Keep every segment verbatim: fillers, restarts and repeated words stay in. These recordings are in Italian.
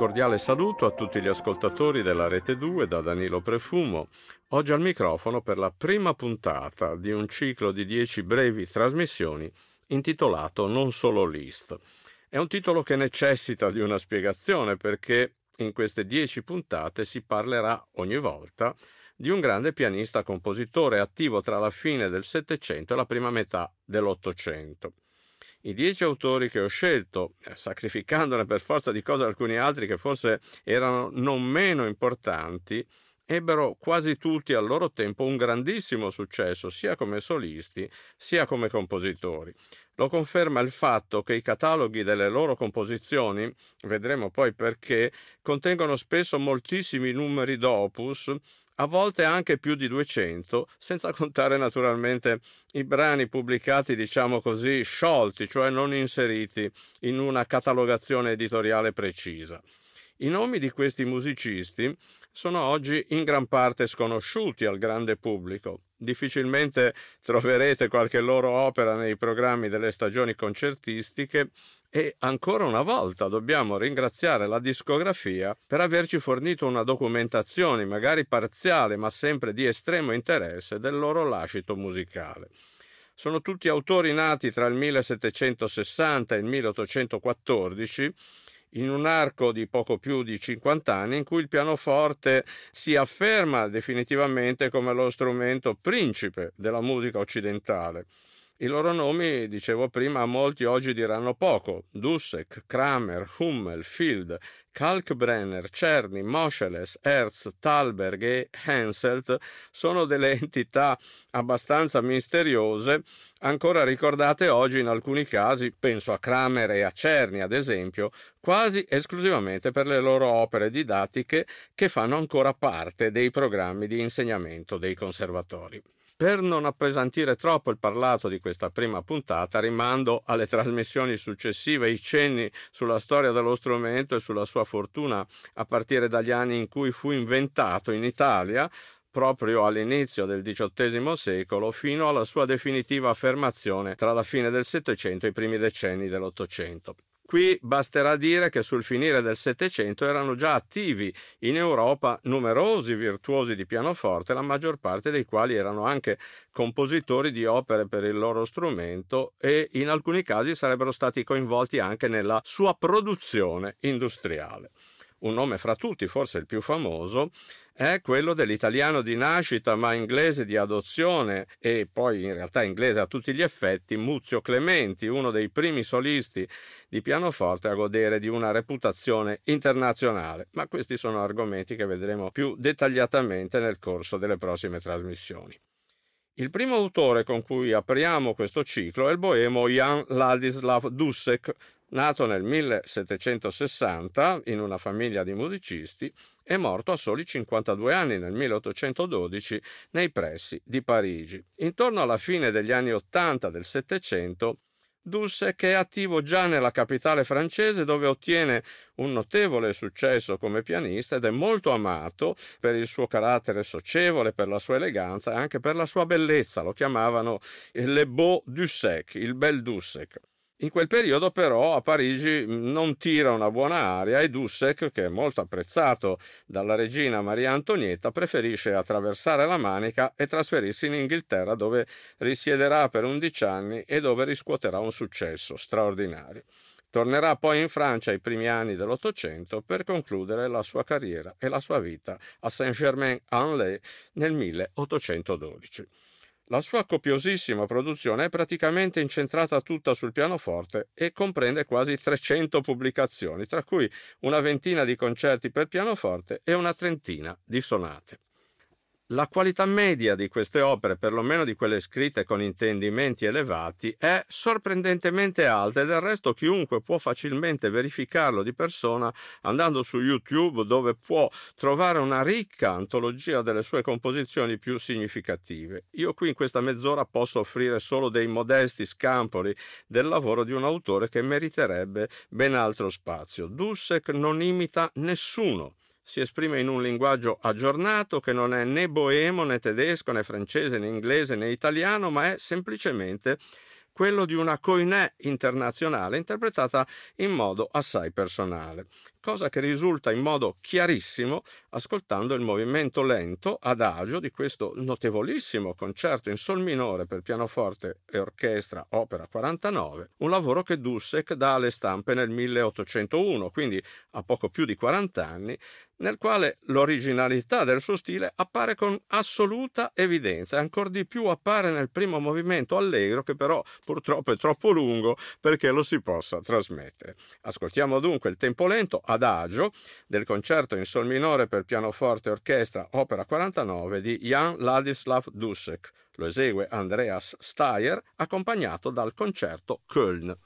cordiale saluto a tutti gli ascoltatori della Rete due da Danilo Prefumo. Oggi al microfono per la prima puntata di un ciclo di dieci brevi trasmissioni intitolato Non solo Liszt. È un titolo che necessita di una spiegazione perché in queste dieci puntate si parlerà ogni volta di un grande pianista-compositore attivo tra la fine del Settecento e la prima metà dell'Ottocento. I dieci autori che ho scelto, sacrificandone per forza di cose alcuni altri che forse erano non meno importanti, ebbero quasi tutti al loro tempo un grandissimo successo, sia come solisti sia come compositori. Lo conferma il fatto che i cataloghi delle loro composizioni, vedremo poi perché, contengono spesso moltissimi numeri d'opus, a volte anche più di duecento, senza contare naturalmente i brani pubblicati, diciamo così, sciolti, cioè non inseriti in una catalogazione editoriale precisa. I nomi di questi musicisti sono oggi in gran parte sconosciuti al grande pubblico. Difficilmente troverete qualche loro opera nei programmi delle stagioni concertistiche e ancora una volta dobbiamo ringraziare la discografia per averci fornito una documentazione, magari parziale ma sempre di estremo interesse, del loro lascito musicale. Sono tutti autori nati tra il millesettecentosessanta e il milleottocentoquattordici, in un arco di poco più di cinquanta anni in cui il pianoforte si afferma definitivamente come lo strumento principe della musica occidentale. I loro nomi, dicevo prima, a molti oggi diranno poco. Dussek, Kramer, Hummel, Field, Kalkbrenner, Czerny, Moscheles, Herz, Thalberg e Henselt sono delle entità abbastanza misteriose, ancora ricordate oggi in alcuni casi, penso a Kramer e a Czerny ad esempio, quasi esclusivamente per le loro opere didattiche che fanno ancora parte dei programmi di insegnamento dei conservatori. Per non appesantire troppo il parlato di questa prima puntata, rimando alle trasmissioni successive i cenni sulla storia dello strumento e sulla sua fortuna a partire dagli anni in cui fu inventato in Italia, proprio all'inizio del diciottesimo secolo, fino alla sua definitiva affermazione tra la fine del Settecento e i primi decenni dell'Ottocento. Qui basterà dire che sul finire del Settecento erano già attivi in Europa numerosi virtuosi di pianoforte, la maggior parte dei quali erano anche compositori di opere per il loro strumento e in alcuni casi sarebbero stati coinvolti anche nella sua produzione industriale. Un nome fra tutti, forse il più famoso, è quello dell'italiano di nascita ma inglese di adozione e poi in realtà inglese a tutti gli effetti, Muzio Clementi, uno dei primi solisti di pianoforte a godere di una reputazione internazionale. Ma questi sono argomenti che vedremo più dettagliatamente nel corso delle prossime trasmissioni. Il primo autore con cui apriamo questo ciclo è il boemo Jan Ladislav Dussek, nato nel millesettecentosessanta in una famiglia di musicisti e morto a soli cinquantadue anni nel milleottocentododici nei pressi di Parigi. Intorno alla fine degli anni ottanta del Settecento, Dussek è attivo già nella capitale francese dove ottiene un notevole successo come pianista ed è molto amato per il suo carattere socievole, per la sua eleganza e anche per la sua bellezza. Lo chiamavano le beau Dussek, il bel Dussek. In quel periodo però a Parigi non tira una buona aria e Dussek, che è molto apprezzato dalla regina Maria Antonietta, preferisce attraversare la Manica e trasferirsi in Inghilterra dove risiederà per undici anni e dove riscuoterà un successo straordinario. Tornerà poi in Francia ai primi anni dell'Ottocento per concludere la sua carriera e la sua vita a Saint-Germain-en-Laye nel milleottocentododici. La sua copiosissima produzione è praticamente incentrata tutta sul pianoforte e comprende quasi trecento pubblicazioni, tra cui una ventina di concerti per pianoforte e una trentina di sonate. La qualità media di queste opere, perlomeno di quelle scritte con intendimenti elevati, è sorprendentemente alta e del resto chiunque può facilmente verificarlo di persona andando su YouTube, dove può trovare una ricca antologia delle sue composizioni più significative. Io qui in questa mezz'ora posso offrire solo dei modesti scampoli del lavoro di un autore che meriterebbe ben altro spazio. Dussek non imita nessuno. Si esprime in un linguaggio aggiornato che non è né boemo, né tedesco, né francese, né inglese, né italiano, ma è semplicemente quello di una coinè internazionale interpretata in modo assai personale, cosa che risulta in modo chiarissimo ascoltando il movimento lento adagio di questo notevolissimo concerto in sol minore per pianoforte e orchestra opera quarantanove, un lavoro che Dussek dà alle stampe nel milleottocentouno, quindi a poco più di quaranta anni, nel quale l'originalità del suo stile appare con assoluta evidenza, e ancor di più appare nel primo movimento allegro, che però purtroppo è troppo lungo perché lo si possa trasmettere. Ascoltiamo dunque il tempo lento adagio del concerto in sol minore per pianoforte e orchestra opera quarantanove di Jan Ladislav Dussek. Lo esegue Andreas Steier accompagnato dal concerto Köln.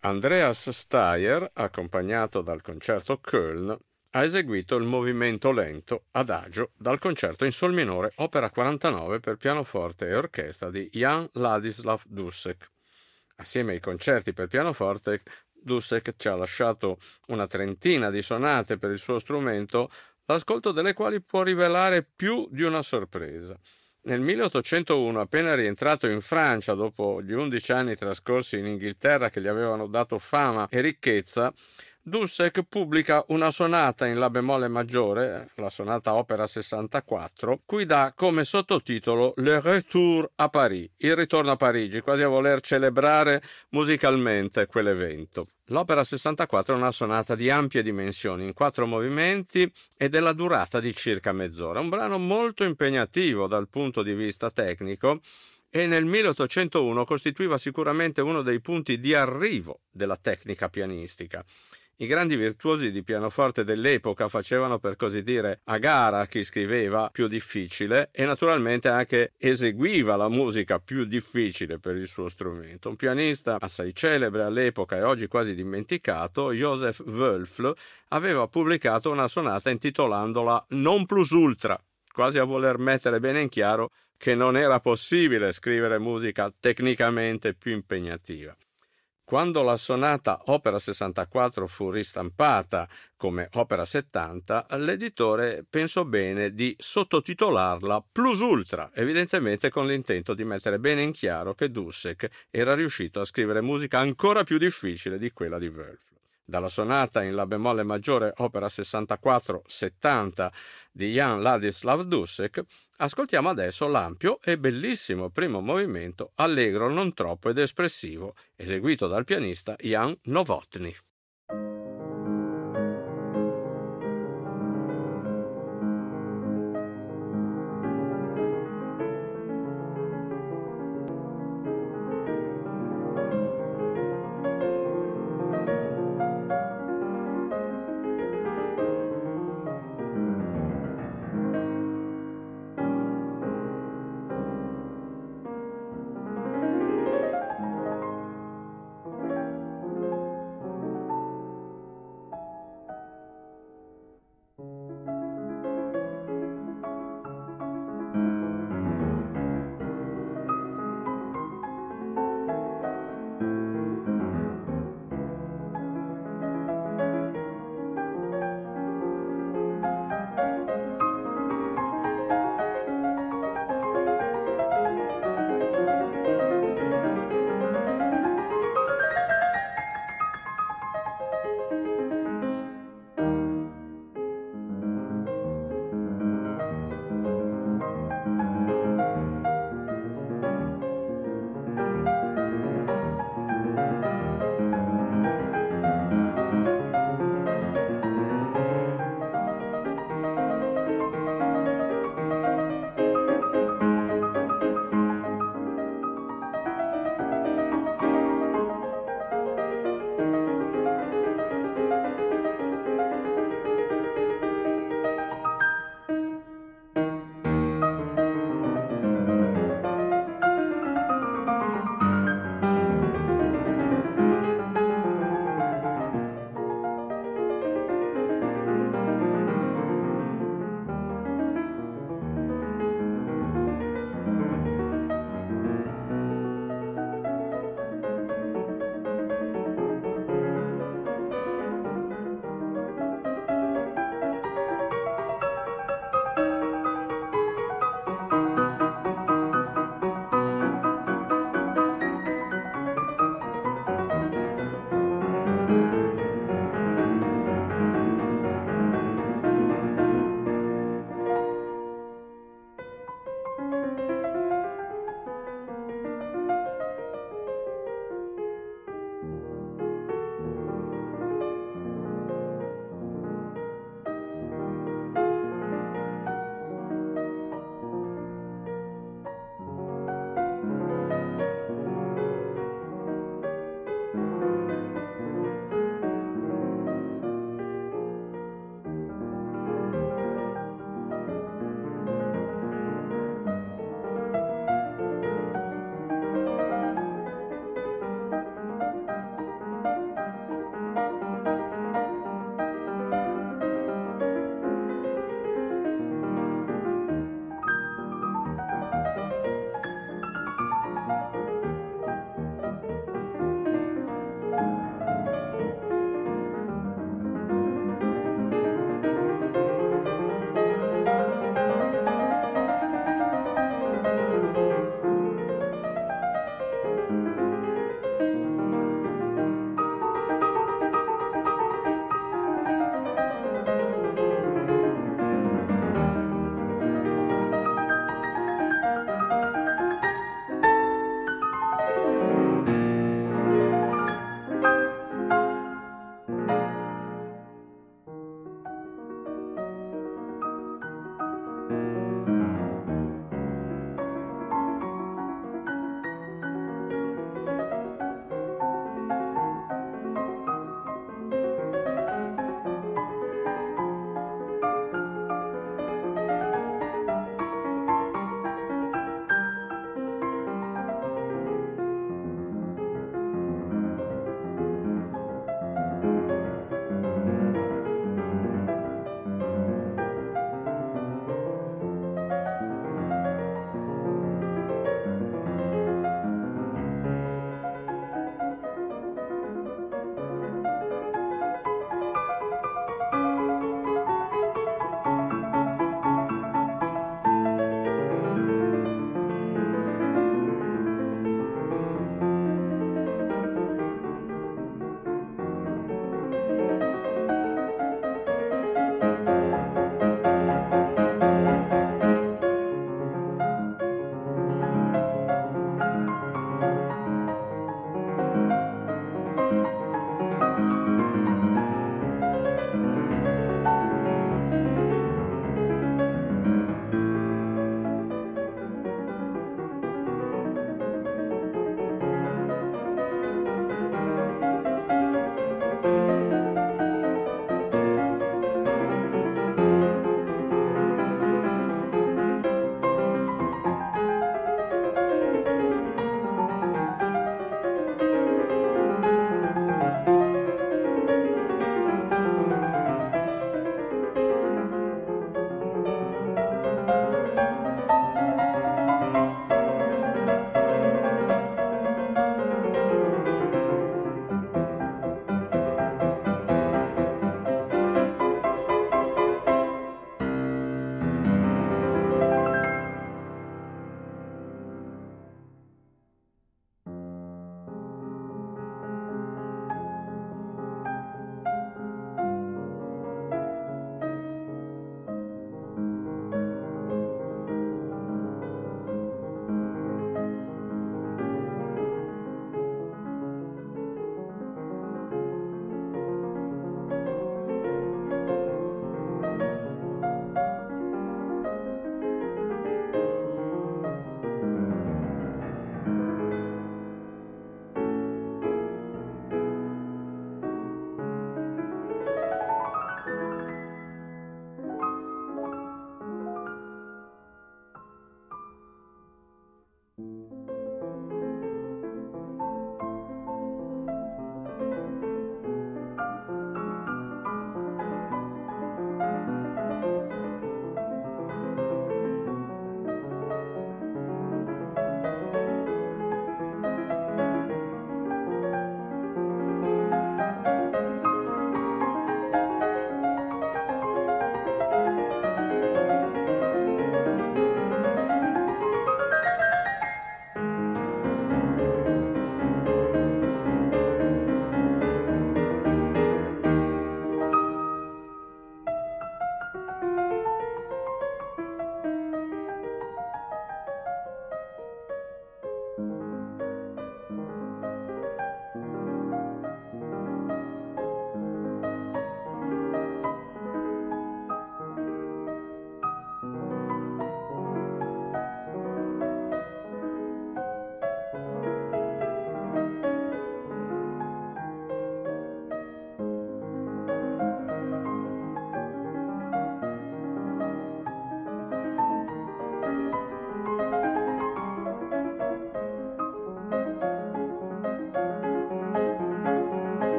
Andreas Steier, accompagnato dal concerto Köln, ha eseguito il movimento lento adagio dal concerto in sol minore opera quarantanove per pianoforte e orchestra di Jan Ladislav Dussek. Assieme ai concerti per pianoforte, Dussek ci ha lasciato una trentina di sonate per il suo strumento, l'ascolto delle quali può rivelare più di una sorpresa. Nel milleottocentouno, appena rientrato in Francia dopo gli undici anni trascorsi in Inghilterra che gli avevano dato fama e ricchezza, Dussek pubblica una sonata in La bemolle maggiore, la sonata opera sessantaquattro, cui dà come sottotitolo Le Retour à Paris, il ritorno a Parigi, quasi a voler celebrare musicalmente quell'evento. L'opera sessantaquattro è una sonata di ampie dimensioni, in quattro movimenti e della durata di circa mezz'ora. Un brano molto impegnativo dal punto di vista tecnico e nel milleottocentouno costituiva sicuramente uno dei punti di arrivo della tecnica pianistica. I grandi virtuosi di pianoforte dell'epoca facevano, per così dire, a gara chi scriveva più difficile e naturalmente anche eseguiva la musica più difficile per il suo strumento. Un pianista assai celebre all'epoca e oggi quasi dimenticato, Joseph Wölfl, aveva pubblicato una sonata intitolandola Non plus ultra, quasi a voler mettere bene in chiaro che non era possibile scrivere musica tecnicamente più impegnativa. Quando la sonata opera sessantaquattro fu ristampata come opera settanta, l'editore pensò bene di sottotitolarla Plus Ultra, evidentemente con l'intento di mettere bene in chiaro che Dussek era riuscito a scrivere musica ancora più difficile di quella di Wölfl. Dalla sonata in La bemolle maggiore opera sessantaquattro settanta di Jan Ladislav Dussek ascoltiamo adesso l'ampio e bellissimo primo movimento, allegro non troppo ed espressivo, eseguito dal pianista Jan Novotny.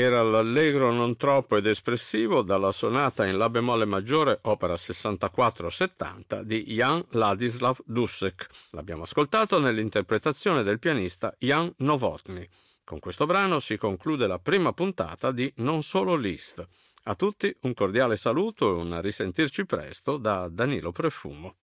era l'allegro non troppo ed espressivo dalla sonata in La bemolle maggiore, opera sessantaquattro settanta di Jan Ladislav Dussek. L'abbiamo ascoltato nell'interpretazione del pianista Jan Novotny. Con questo brano si conclude la prima puntata di Non Solo Liszt. A tutti un cordiale saluto e un risentirci presto da Danilo Prefumo.